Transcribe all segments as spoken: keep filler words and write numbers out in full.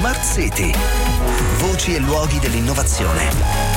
Smart City. Voci e luoghi dell'innovazione.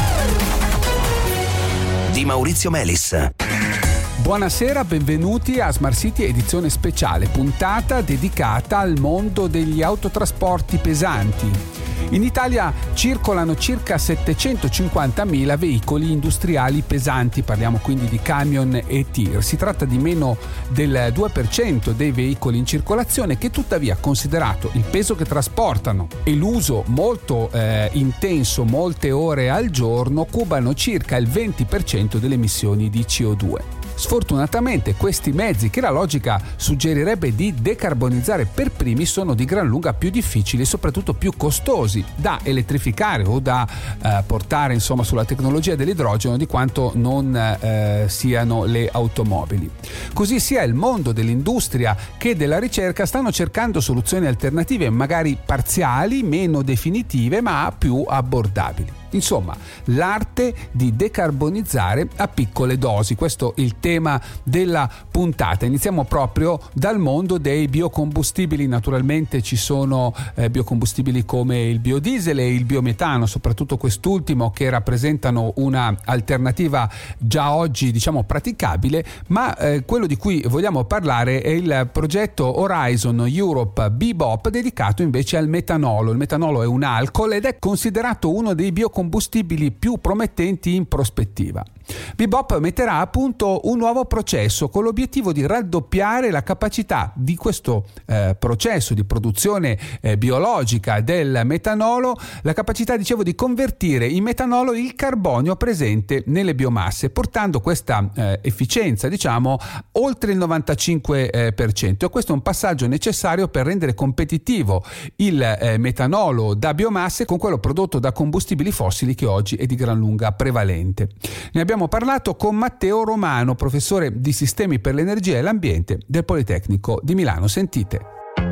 Di Maurizio Melis. Buonasera, benvenuti a Smart City edizione speciale, puntata dedicata al mondo degli autotrasporti pesanti. In Italia circolano circa settecentocinquantamila veicoli industriali pesanti, parliamo quindi di camion e tir. Si tratta di meno del due per cento dei veicoli in circolazione che tuttavia, considerato il peso che trasportano e l'uso molto eh, intenso, molte ore al giorno, cubano circa il venti per cento delle emissioni di C O due. Sfortunatamente questi mezzi, che la logica suggerirebbe di decarbonizzare per primi, sono di gran lunga più difficili e soprattutto più costosi da elettrificare o da eh, portare insomma sulla tecnologia dell'idrogeno di quanto non eh, siano le automobili. Così sia il mondo dell'industria che della ricerca stanno cercando soluzioni alternative, magari parziali, meno definitive, ma più abbordabili. Insomma, l'arte di decarbonizzare a piccole dosi, questo è il tema della puntata. Iniziamo proprio dal mondo dei biocombustibili. Naturalmente ci sono eh, biocombustibili come il biodiesel e il biometano, soprattutto quest'ultimo, che rappresentano una alternativa già oggi diciamo praticabile, ma eh, quello di cui vogliamo parlare è il progetto Horizon Europe B B O P, dedicato invece al metanolo. Il metanolo è un alcol ed è considerato uno dei biocombustibili combustibili più promettenti in prospettiva. B B O P metterà a punto un nuovo processo con l'obiettivo di raddoppiare la capacità di questo eh, processo di produzione eh, biologica del metanolo, la capacità, dicevo, di convertire in metanolo il carbonio presente nelle biomasse, portando questa eh, efficienza, diciamo, oltre il novantacinque per cento. E questo è un passaggio necessario per rendere competitivo il eh, metanolo da biomasse con quello prodotto da combustibili fossili, che oggi è di gran lunga prevalente. Ne abbiamo parlato con Matteo Romano, professore di sistemi per l'energia e l'ambiente del Politecnico di Milano. Sentite.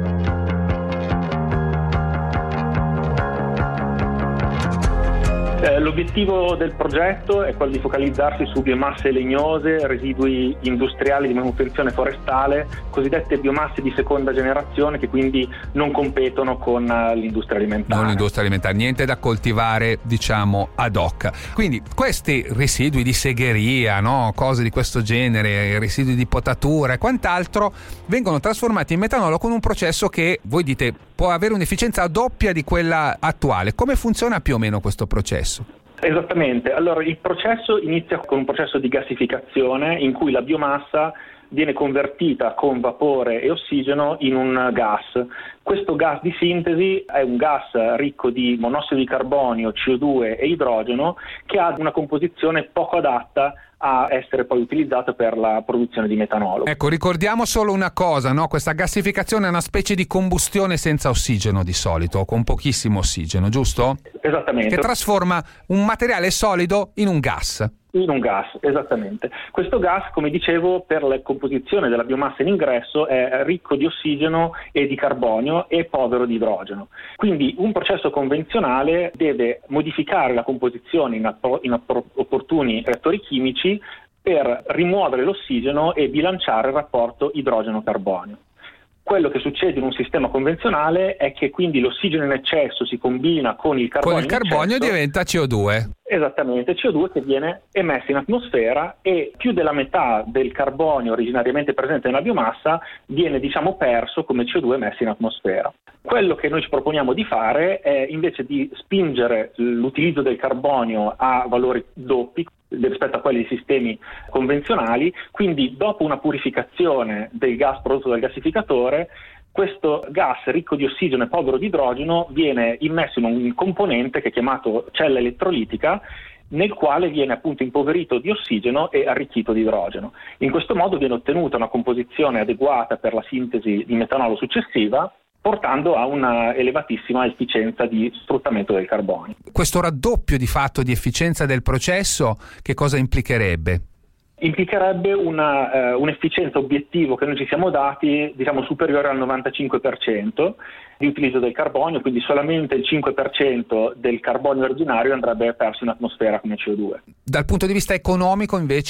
L'obiettivo del progetto è quello di focalizzarsi su biomasse legnose, residui industriali di manutenzione forestale, cosiddette biomasse di seconda generazione, che quindi non competono con l'industria alimentare. Non l'industria alimentare, niente da coltivare, diciamo, ad hoc. Quindi questi residui di segheria, no? Cose di questo genere, residui di potatura e quant'altro, vengono trasformati in metanolo con un processo che, voi dite, può avere un'efficienza doppia di quella attuale. Come funziona più o meno questo processo? Esattamente, allora il processo inizia con un processo di gassificazione in cui la biomassa viene convertita con vapore e ossigeno in un gas. Questo gas di sintesi è un gas ricco di monossido di carbonio, C O due e idrogeno, che ha una composizione poco adatta a essere poi utilizzato per la produzione di metanolo. Ecco, ricordiamo solo una cosa, no? Questa gassificazione è una specie di combustione senza ossigeno di solito, o con pochissimo ossigeno, giusto? Esattamente. Che trasforma un materiale solido in un gas. In un gas, esattamente. Questo gas, come dicevo, per la composizione della biomassa in ingresso è ricco di ossigeno e di carbonio e povero di idrogeno. Quindi un processo convenzionale deve modificare la composizione in, appro- in appro- opportuni reattori chimici per rimuovere l'ossigeno e bilanciare il rapporto idrogeno-carbonio. Quello che succede in un sistema convenzionale è che quindi l'ossigeno in eccesso si combina con il carbonio. Con il carbonio diventa C O due. Esattamente, C O due che viene emesso in atmosfera, e più della metà del carbonio originariamente presente nella biomassa viene, diciamo, perso come C O due emesso in atmosfera. Quello che noi ci proponiamo di fare è invece di spingere l'utilizzo del carbonio a valori doppi rispetto a quelli di sistemi convenzionali, quindi dopo una purificazione del gas prodotto dal gassificatore, questo gas ricco di ossigeno e povero di idrogeno viene immesso in un componente che è chiamato cella elettrolitica, nel quale viene appunto impoverito di ossigeno e arricchito di idrogeno. In questo modo viene ottenuta una composizione adeguata per la sintesi di metanolo successiva, portando a una elevatissima efficienza di sfruttamento del carbonio. Questo raddoppio di fatto di efficienza del processo, che cosa implicherebbe? Implicherebbe una, eh, un'efficienza obiettivo che noi ci siamo dati, diciamo, superiore al novantacinque per cento di utilizzo del carbonio, quindi solamente il cinque per cento del carbonio originario andrebbe perso in atmosfera come C O due. Dal punto di vista economico invece?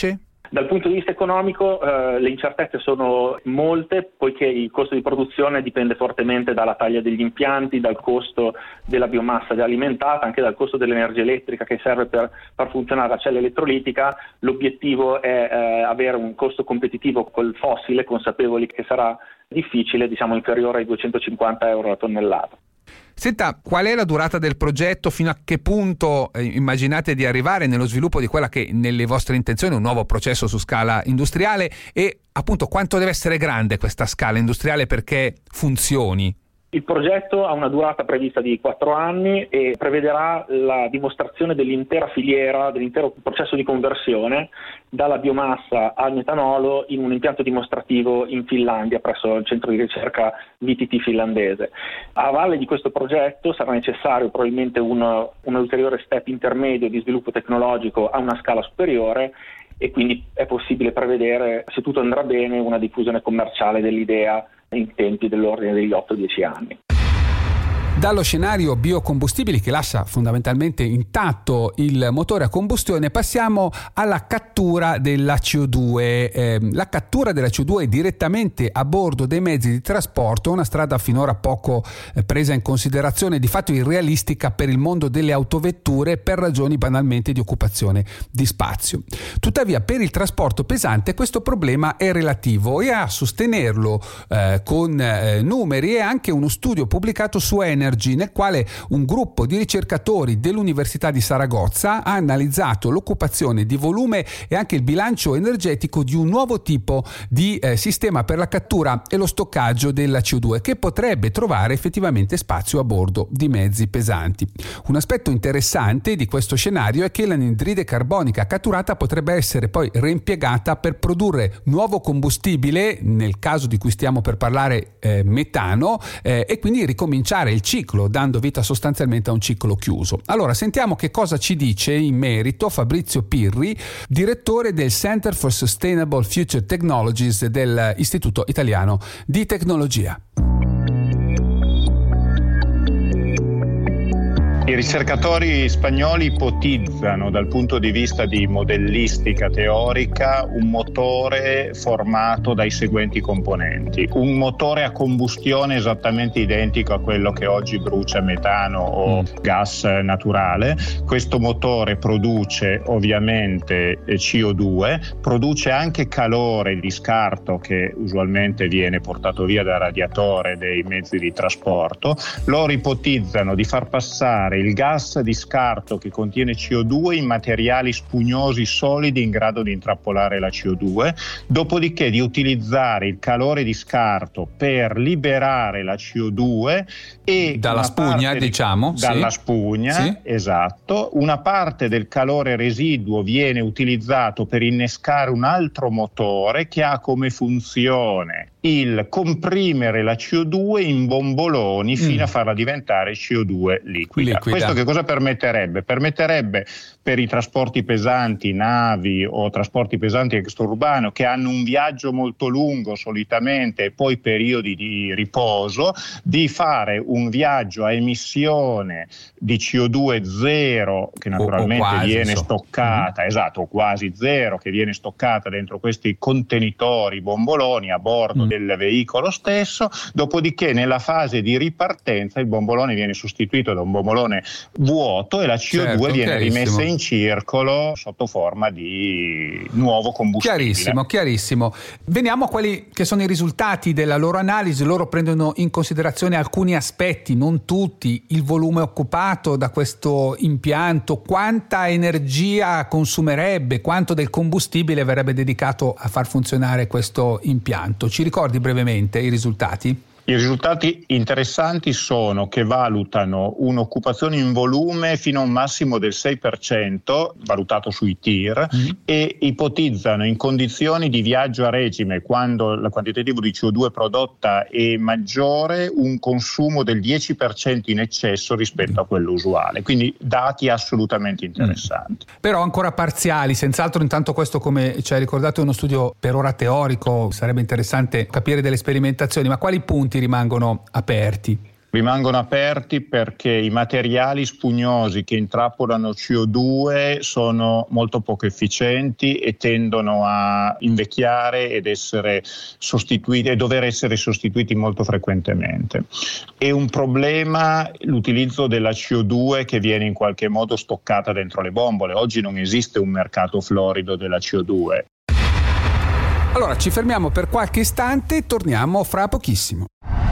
Dal punto di vista economico eh, le incertezze sono molte, poiché il costo di produzione dipende fortemente dalla taglia degli impianti, dal costo della biomassa già alimentata, anche dal costo dell'energia elettrica che serve per far funzionare la cella elettrolitica. L'obiettivo è eh, avere un costo competitivo col fossile, consapevoli che sarà difficile, diciamo inferiore ai duecentocinquanta euro la tonnellata. Senta, qual è la durata del progetto? Fino a che punto eh, immaginate di arrivare nello sviluppo di quella che nelle vostre intenzioni è un nuovo processo su scala industriale, e appunto quanto deve essere grande questa scala industriale perché funzioni? Il progetto ha una durata prevista di quattro anni e prevederà la dimostrazione dell'intera filiera, dell'intero processo di conversione dalla biomassa al metanolo in un impianto dimostrativo in Finlandia presso il centro di ricerca V T T finlandese. A valle di questo progetto sarà necessario probabilmente un, un ulteriore step intermedio di sviluppo tecnologico a una scala superiore, e quindi è possibile prevedere, se tutto andrà bene, una diffusione commerciale dell'idea in tempi dell'ordine degli otto dieci anni. Dallo scenario biocombustibili, che lascia fondamentalmente intatto il motore a combustione, passiamo alla cattura della C O due. Eh, la cattura della C O due direttamente a bordo dei mezzi di trasporto è una strada finora poco eh, presa in considerazione, di fatto irrealistica per il mondo delle autovetture per ragioni banalmente di occupazione di spazio. Tuttavia per il trasporto pesante questo problema è relativo, e a sostenerlo eh, con eh, numeri è anche uno studio pubblicato su Energy, nel quale un gruppo di ricercatori dell'Università di Saragozza ha analizzato l'occupazione di volume e anche il bilancio energetico di un nuovo tipo di eh, sistema per la cattura e lo stoccaggio della C O due, che potrebbe trovare effettivamente spazio a bordo di mezzi pesanti. Un aspetto interessante di questo scenario è che l'anidride carbonica catturata potrebbe essere poi reimpiegata per produrre nuovo combustibile, nel caso di cui stiamo per parlare eh, metano, eh, e quindi ricominciare il ciclo, dando vita sostanzialmente a un ciclo chiuso. Allora sentiamo che cosa ci dice in merito Fabrizio Pirri, direttore del Center for Sustainable Future Technologies dell'Istituto Italiano di Tecnologia. I ricercatori spagnoli ipotizzano dal punto di vista di modellistica teorica un motore formato dai seguenti componenti: un motore a combustione esattamente identico a quello che oggi brucia metano o mm. gas naturale. Questo motore produce ovviamente C O due, produce anche calore di scarto che usualmente viene portato via dal radiatore dei mezzi di trasporto. Loro ipotizzano di far passare il gas di scarto che contiene C O due in materiali spugnosi solidi in grado di intrappolare la C O due, dopodiché di utilizzare il calore di scarto per liberare la C O due e dalla spugna, di, diciamo dalla sì. spugna, sì. esatto. Una parte del calore residuo viene utilizzato per innescare un altro motore che ha come funzione il comprimere la C O due in bomboloni mm. fino a farla diventare C O due liquida. liquida. Questo che cosa permetterebbe? Permetterebbe per i trasporti pesanti, navi o trasporti pesanti extraurbano, che hanno un viaggio molto lungo solitamente e poi periodi di riposo, di fare un viaggio a emissione di C O due zero, che naturalmente o, o quasi, viene so. stoccata, mm. esatto, o quasi zero, che viene stoccata dentro questi contenitori bomboloni a bordo mm. del veicolo stesso. Dopodiché nella fase di ripartenza il bombolone viene sostituito da un bombolone vuoto e la C O due certo, viene rimessa in circolo sotto forma di nuovo combustibile. Chiarissimo, chiarissimo. Veniamo a quelli che sono i risultati della loro analisi. Loro prendono in considerazione alcuni aspetti, non tutti: il volume occupato da questo impianto, quanta energia consumerebbe, quanto del combustibile verrebbe dedicato a far funzionare questo impianto. Ci ricordi brevemente i risultati? I risultati interessanti sono che valutano un'occupazione in volume fino a un massimo del sei per cento, valutato sui T I R, mm. e ipotizzano in condizioni di viaggio a regime, quando il quantitativo di C O due prodotta è maggiore, un consumo del dieci per cento in eccesso rispetto a quello usuale. Quindi dati assolutamente interessanti. Mm. Però ancora parziali, senz'altro. Intanto questo, come ci hai ricordato, è uno studio per ora teorico, sarebbe interessante capire delle sperimentazioni, ma quali punti rimangono aperti? Rimangono aperti perché i materiali spugnosi che intrappolano C O due sono molto poco efficienti e tendono a invecchiare ed essere sostituiti e dover essere sostituiti molto frequentemente. È un problema l'utilizzo della C O due che viene in qualche modo stoccata dentro le bombole. Oggi non esiste un mercato florido della C O due. Allora ci fermiamo per qualche istante e torniamo fra pochissimo.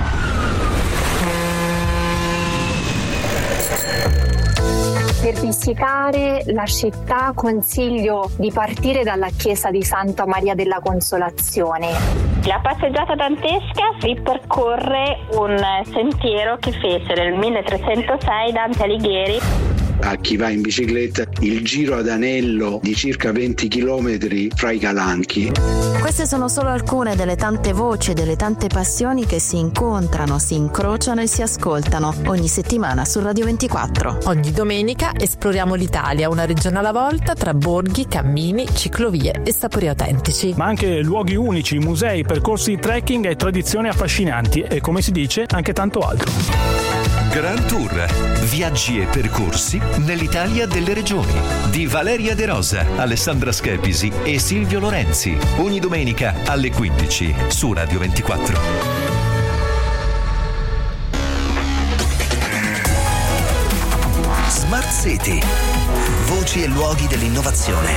Per visitare la città consiglio di partire dalla chiesa di Santa Maria della Consolazione. La passeggiata dantesca ripercorre un sentiero che fece nel milletrecentosei Dante Alighieri. A chi va in bicicletta, il giro ad anello di circa venti chilometri fra i Calanchi. Queste sono solo alcune delle tante voci e delle tante passioni che si incontrano, si incrociano e si ascoltano ogni settimana su Radio ventiquattro. Ogni domenica esploriamo l'Italia, una regione alla volta, tra borghi, cammini, ciclovie e sapori autentici. Ma anche luoghi unici, musei, percorsi di trekking e tradizioni affascinanti e, come si dice, anche tanto altro. Grand Tour, viaggi e percorsi nell'Italia delle regioni, di Valeria De Rosa, Alessandra Schepisi e Silvio Lorenzi, ogni domenica alle quindici su Radio ventiquattro. Smart City, voci e luoghi dell'innovazione,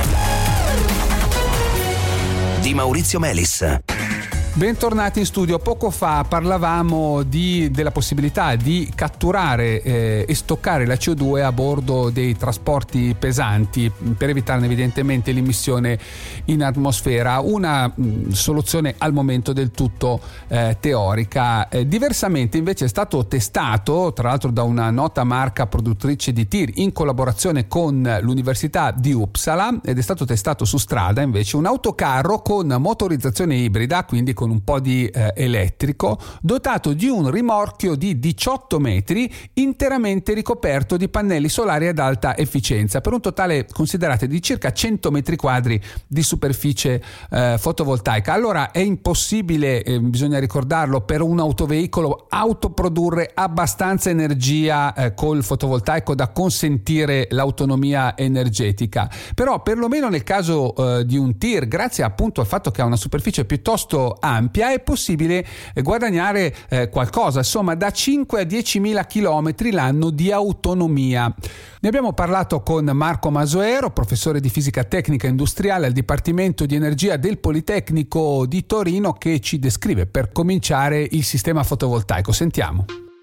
di Maurizio Melis. Bentornati in studio. Poco fa parlavamo di, della possibilità di catturare eh, e stoccare la C O due a bordo dei trasporti pesanti per evitarne evidentemente l'immissione in atmosfera, una mh, soluzione al momento del tutto eh, teorica. Eh, diversamente invece è stato testato, tra l'altro da una nota marca produttrice di tir in collaborazione con l'Università di Uppsala, ed è stato testato su strada invece un autocarro con motorizzazione ibrida, quindi con un po' di eh, elettrico, dotato di un rimorchio di diciotto metri interamente ricoperto di pannelli solari ad alta efficienza, per un totale, considerate, di circa cento metri quadri di superficie eh, fotovoltaica. Allora è impossibile, eh, bisogna ricordarlo, per un autoveicolo autoprodurre abbastanza energia eh, col fotovoltaico da consentire l'autonomia energetica, però perlomeno nel caso eh, di un tir, grazie appunto al fatto che ha una superficie piuttosto ampia, ampia è possibile guadagnare eh, qualcosa, insomma da cinque a diecimila chilometri l'anno di autonomia. Ne abbiamo parlato con Marco Masuero, professore di fisica tecnica industriale al Dipartimento di Energia del Politecnico di Torino, che ci descrive per cominciare il sistema fotovoltaico. Sentiamo.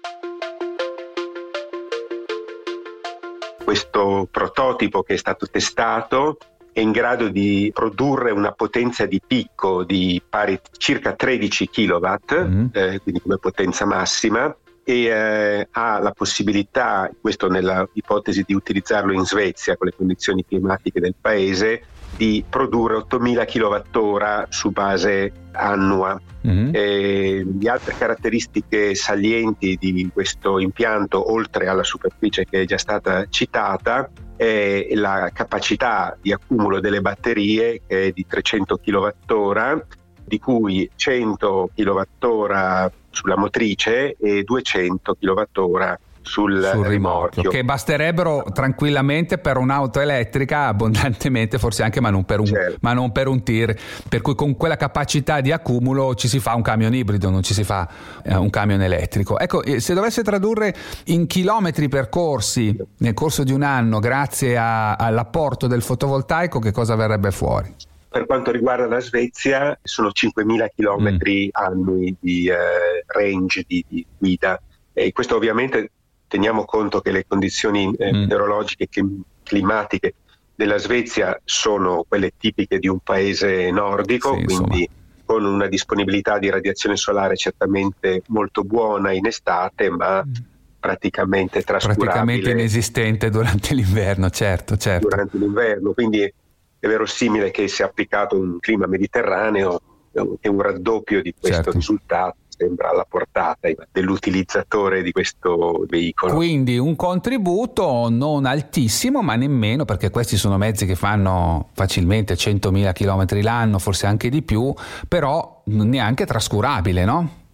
Questo prototipo che è stato testato è in grado di produrre una potenza di picco di pari circa tredici chilowatt, mm. eh, quindi come potenza massima, e eh, ha la possibilità, questo nella ipotesi di utilizzarlo in Svezia con le condizioni climatiche del paese, di produrre ottomila kilowattora su base annua. Mm. E le altre caratteristiche salienti di questo impianto, oltre alla superficie che è già stata citata, è la capacità di accumulo delle batterie, che è di trecento kilowattora, di cui cento kilowattora sulla motrice e duecento kilowattora sul, sul rimorchio, rimorchio, che basterebbero tranquillamente per un'auto elettrica, abbondantemente forse anche, ma non per un, certo. ma non per un tir, per cui con quella capacità di accumulo ci si fa un camion ibrido, non ci si fa eh, un camion elettrico. Ecco, se dovesse tradurre in chilometri percorsi nel corso di un anno grazie a, all'apporto del fotovoltaico, che cosa verrebbe fuori? Per quanto riguarda la Svezia sono cinquemila chilometri mm. annui di eh, range di, di guida, e questo ovviamente teniamo conto che le condizioni eh, mm. meteorologiche e climatiche della Svezia sono quelle tipiche di un paese nordico, sì, quindi insomma, con una disponibilità di radiazione solare certamente molto buona in estate, ma mm. praticamente trascurabile. Praticamente inesistente durante l'inverno, certo, certo. Durante l'inverno, quindi è verosimile che sia applicato un clima mediterraneo e un raddoppio di questo certo. risultato sembra alla portata dell'utilizzatore di questo veicolo. Quindi un contributo non altissimo, ma nemmeno, perché questi sono mezzi che fanno facilmente centomila chilometri l'anno, forse anche di più, però neanche trascurabile, no?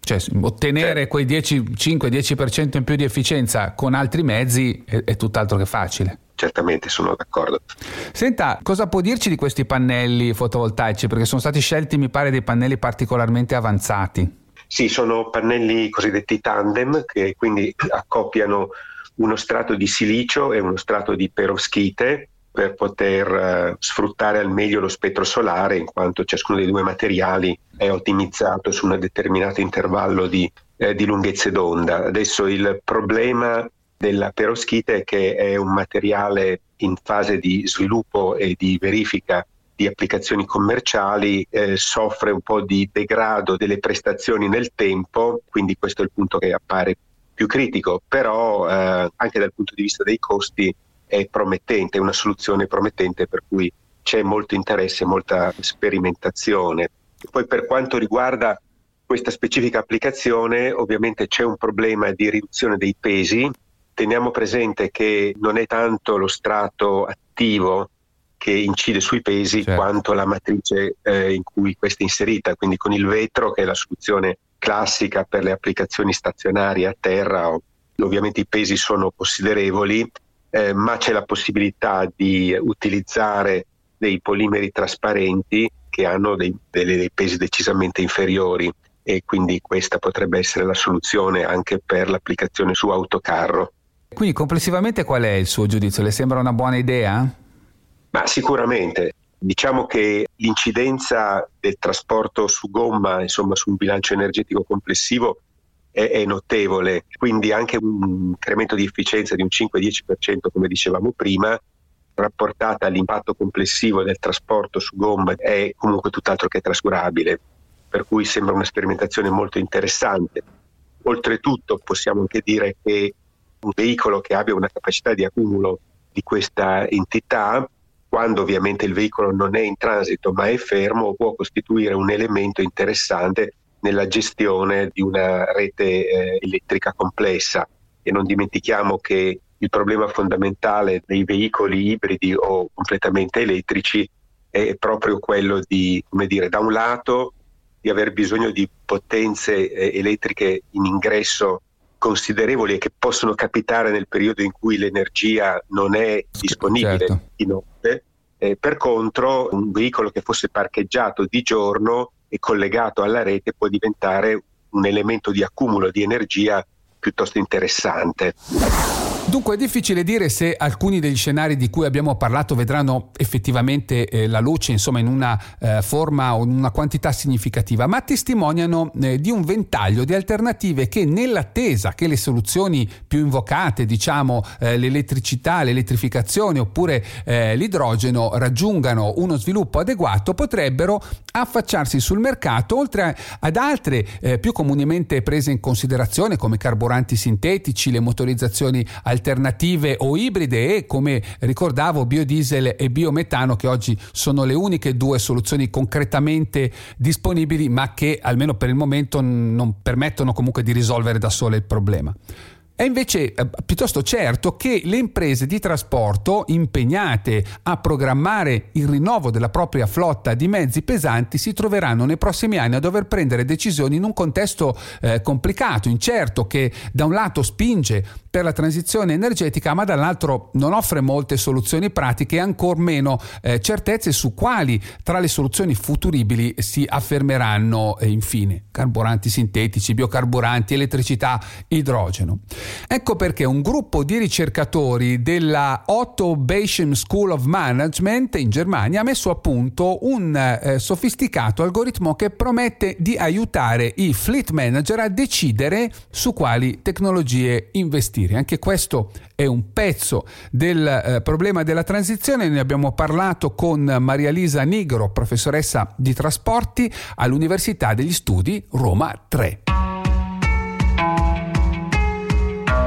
Cioè ottenere certo. quei dieci, cinque dieci per cento in più di efficienza con altri mezzi è, è tutt'altro che facile. Certamente, sono d'accordo. Senta, cosa può dirci di questi pannelli fotovoltaici? Perché sono stati scelti, mi pare, dei pannelli particolarmente avanzati. Sì, sono pannelli cosiddetti tandem, che quindi accoppiano uno strato di silicio e uno strato di perovskite per poter uh, sfruttare al meglio lo spettro solare, in quanto ciascuno dei due materiali è ottimizzato su un determinato intervallo di, eh, di lunghezze d'onda. Adesso il problema della perovskite è che è un materiale in fase di sviluppo e di verifica di applicazioni commerciali, eh, soffre un po' di degrado delle prestazioni nel tempo, quindi questo è il punto che appare più critico, però eh, anche dal punto di vista dei costi è promettente, è una soluzione promettente, per cui c'è molto interesse, molta sperimentazione. E poi per quanto riguarda questa specifica applicazione, ovviamente c'è un problema di riduzione dei pesi. Teniamo presente che non è tanto lo strato attivo che incide sui pesi, certo. quanto la matrice eh, in cui questa è inserita, quindi con il vetro, che è la soluzione classica per le applicazioni stazionarie a terra, ovviamente i pesi sono considerevoli, eh, ma c'è la possibilità di utilizzare dei polimeri trasparenti che hanno dei, dei, dei pesi decisamente inferiori, e quindi questa potrebbe essere la soluzione anche per l'applicazione su autocarro. Quindi complessivamente qual è il suo giudizio? Le sembra una buona idea? Ma sicuramente. Diciamo che l'incidenza del trasporto su gomma, insomma, su un bilancio energetico complessivo è, è notevole, quindi anche un incremento di efficienza di un cinque dieci per cento, come dicevamo prima, rapportata all'impatto complessivo del trasporto su gomma, è comunque tutt'altro che trascurabile, per cui sembra una sperimentazione molto interessante. Oltretutto possiamo anche dire che un veicolo che abbia una capacità di accumulo di questa entità, quando ovviamente il veicolo non è in transito ma è fermo, può costituire un elemento interessante nella gestione di una rete eh, elettrica complessa. E non dimentichiamo che il problema fondamentale dei veicoli ibridi o completamente elettrici è proprio quello di, come dire, da un lato di aver bisogno di potenze eh, elettriche in ingresso considerevoli e che possono capitare nel periodo in cui l'energia non è disponibile, certo. di notte. Eh, per contro, un veicolo che fosse parcheggiato di giorno e collegato alla rete può diventare un elemento di accumulo di energia piuttosto interessante. Dunque è difficile dire se alcuni degli scenari di cui abbiamo parlato vedranno effettivamente eh, la luce, insomma, in una eh, forma o in una quantità significativa, ma testimoniano eh, di un ventaglio di alternative che, nell'attesa che le soluzioni più invocate, diciamo eh, l'elettricità, l'elettrificazione oppure eh, l'idrogeno, raggiungano uno sviluppo adeguato, potrebbero affacciarsi sul mercato, oltre ad altre eh, più comunemente prese in considerazione, come carburanti sintetici, le motorizzazioni alternative o ibride e, come ricordavo, biodiesel e biometano, che oggi sono le uniche due soluzioni concretamente disponibili, ma che almeno per il momento non permettono comunque di risolvere da sole il problema. È invece eh, piuttosto certo che le imprese di trasporto impegnate a programmare il rinnovo della propria flotta di mezzi pesanti si troveranno nei prossimi anni a dover prendere decisioni in un contesto eh, complicato, incerto, che da un lato spinge per la transizione energetica, ma dall'altro non offre molte soluzioni pratiche e ancor meno eh, certezze su quali tra le soluzioni futuribili si affermeranno eh, infine carburanti sintetici, biocarburanti, elettricità, idrogeno. Ecco perché un gruppo di ricercatori della Otto Basham School of Management in Germania ha messo a punto un eh, sofisticato algoritmo che promette di aiutare i fleet manager a decidere su quali tecnologie investire. Anche questo è un pezzo del eh, problema della transizione. Ne abbiamo parlato con Maria Lisa Nigro, professoressa di trasporti all'Università degli Studi Roma tre.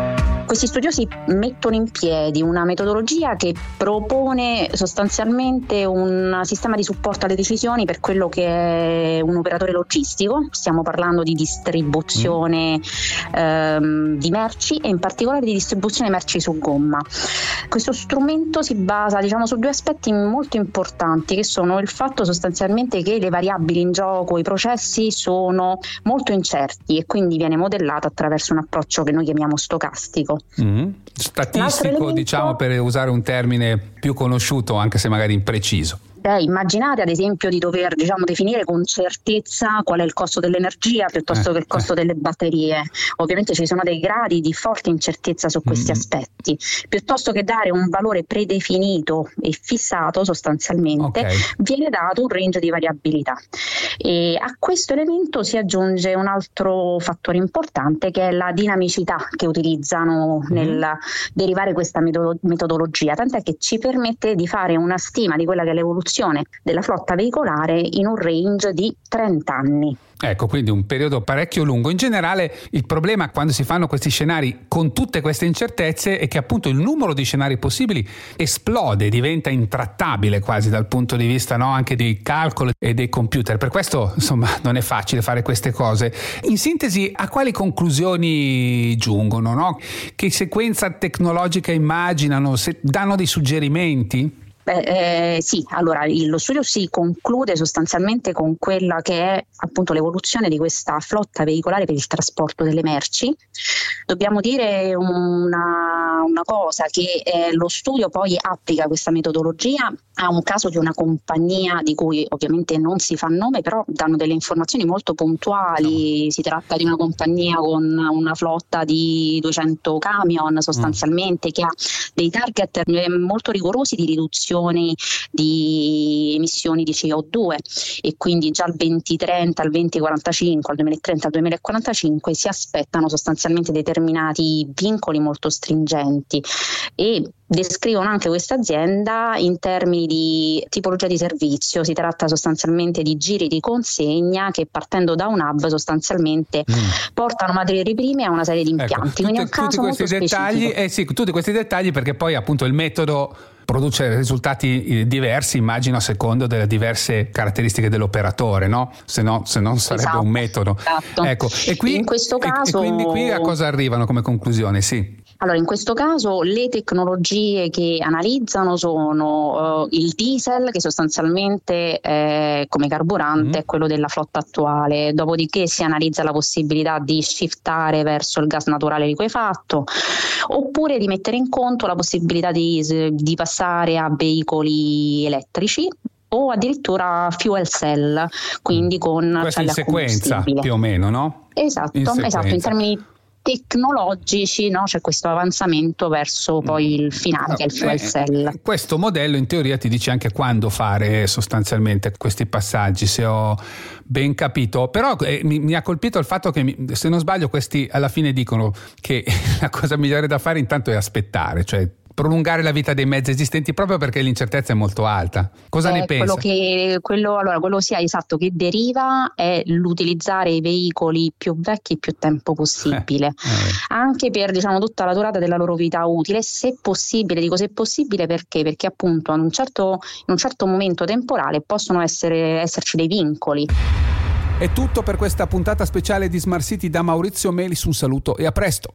Questi studiosi mettono in piedi una metodologia che propone sostanzialmente un sistema di supporto alle decisioni per quello che è un operatore logistico. Stiamo parlando di distribuzione mm. ehm, di merci e in particolare di distribuzione merci su gomma. Questo strumento si basa, diciamo, su due aspetti molto importanti, che sono il fatto sostanzialmente che le variabili in gioco, i processi sono molto incerti e quindi viene modellato attraverso un approccio che noi chiamiamo stocastico. Mm-hmm. Statistico, elemento, diciamo, per usare un termine più conosciuto, anche se magari impreciso. Eh, immaginate ad esempio di dover, diciamo, definire con certezza qual è il costo dell'energia piuttosto eh, che il costo eh. delle batterie. Ovviamente ci sono dei gradi di forte incertezza su questi mm. aspetti. Piuttosto che dare un valore predefinito e fissato sostanzialmente, okay. viene dato un range di variabilità. E a questo elemento si aggiunge un altro fattore importante, che è la dinamicità che utilizzano mm. nel derivare questa metodologia, tant'è che ci permette di fare una stima di quella che è l'evoluzione della flotta veicolare in un range di trenta anni. Ecco, quindi un periodo parecchio lungo. In generale il problema quando si fanno questi scenari con tutte queste incertezze è che appunto il numero di scenari possibili esplode, diventa intrattabile quasi dal punto di vista, no, anche dei calcoli e dei computer. Per questo insomma non è facile fare queste cose. In sintesi, a quali conclusioni giungono, no? Che sequenza tecnologica immaginano? Se danno dei suggerimenti? Beh, eh, sì, allora lo studio si conclude sostanzialmente con quella che è appunto l'evoluzione di questa flotta veicolare per il trasporto delle merci. Dobbiamo dire una, una cosa, che eh, lo studio poi applica questa metodologia a un caso di una compagnia di cui ovviamente non si fa nome, però danno delle informazioni molto puntuali. Si tratta di una compagnia con una flotta di duecento camion sostanzialmente, mm. che ha dei target molto rigorosi di riduzione di emissioni di C O due, e quindi già al duemilatrenta, al duemilaquarantacinque, al duemilatrenta, al duemilaquarantacinque si aspettano sostanzialmente determinati vincoli molto stringenti, e descrivono anche questa azienda in termini di tipologia di servizio. Si tratta sostanzialmente di giri di consegna che, partendo da un hub, sostanzialmente mm. portano materie prime a una serie di impianti. Ecco, quindi tutti, è un caso tutti questi dettagli, eh sì, tutti questi dettagli, perché poi appunto il metodo produce risultati diversi, immagino, a secondo delle diverse caratteristiche dell'operatore, no? Se no, se non sarebbe esatto, un metodo. Esatto. Ecco, e qui, in questo caso, e, e quindi qui a cosa arrivano come conclusione? Sì. Allora, in questo caso le tecnologie che analizzano sono uh, il diesel, che sostanzialmente è, come carburante, mm. è quello della flotta attuale. Dopodiché si analizza la possibilità di shiftare verso il gas naturale liquefatto, oppure di mettere in conto la possibilità di, di passare a veicoli elettrici o addirittura fuel cell, quindi con questo in sequenza più o meno, no? Esatto, in esatto, in termini tecnologici, no? C'è questo avanzamento verso poi il finale, no, che è il fuel eh, cell. Questo modello in teoria ti dice anche quando fare sostanzialmente questi passaggi, se ho ben capito. Però eh, mi, mi ha colpito il fatto che, mi, se non sbaglio, questi alla fine dicono che la cosa migliore da fare intanto è aspettare, cioè prolungare la vita dei mezzi esistenti, proprio perché l'incertezza è molto alta. Cosa eh, ne pensa? Quello che quello allora quello sia esatto che deriva è l'utilizzare i veicoli più vecchi il più tempo possibile, eh, eh. anche per, diciamo, tutta la durata della loro vita utile, se possibile. Dico se possibile perché perché appunto in un certo in un certo momento temporale possono essere esserci dei vincoli. È tutto per questa puntata speciale di Smart City da Maurizio Melis. Un saluto e a presto.